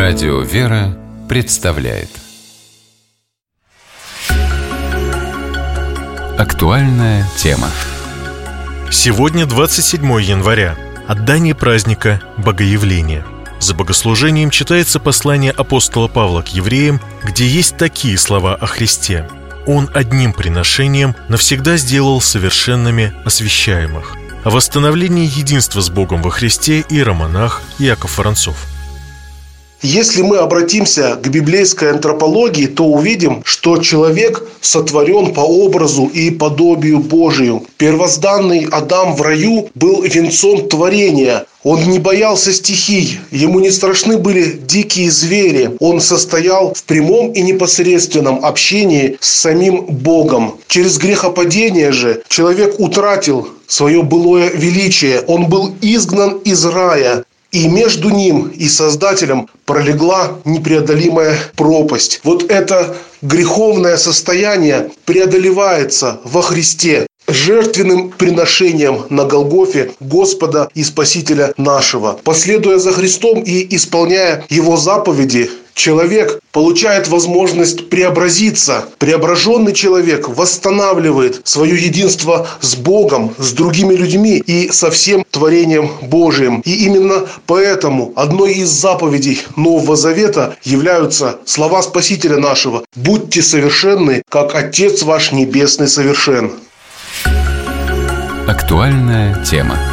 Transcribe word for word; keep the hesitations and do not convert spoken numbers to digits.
Радио «Вера» представляет актуальная тема. Сегодня двадцать седьмое января. Отдание праздника Богоявления. За богослужением читается послание апостола Павла к евреям, где есть такие слова о Христе. Он одним приношением навсегда сделал совершенными освящаемых. О восстановлении единства с Богом во Христе иеромонах Иаков Воронцов. Если мы обратимся к библейской антропологии, то увидим, что человек сотворен по образу и подобию Божию. Первозданный Адам в раю был венцом творения. Он не боялся стихий, ему не страшны были дикие звери. Он состоял в прямом и непосредственном общении с самим Богом. Через грехопадение же человек утратил свое былое величие. Он был изгнан из рая. И между ним и Создателем пролегла непреодолимая пропасть. Вот это греховное состояние преодолевается во Христе жертвенным приношением на Голгофе Господа и Спасителя нашего. Последуя за Христом и исполняя Его заповеди, человек получает возможность преобразиться. Преображенный человек восстанавливает свое единство с Богом, с другими людьми и со всем творением Божиим. И именно поэтому одной из заповедей Нового Завета являются слова Спасителя нашего: «Будьте совершенны, как Отец ваш Небесный совершен». Актуальная тема.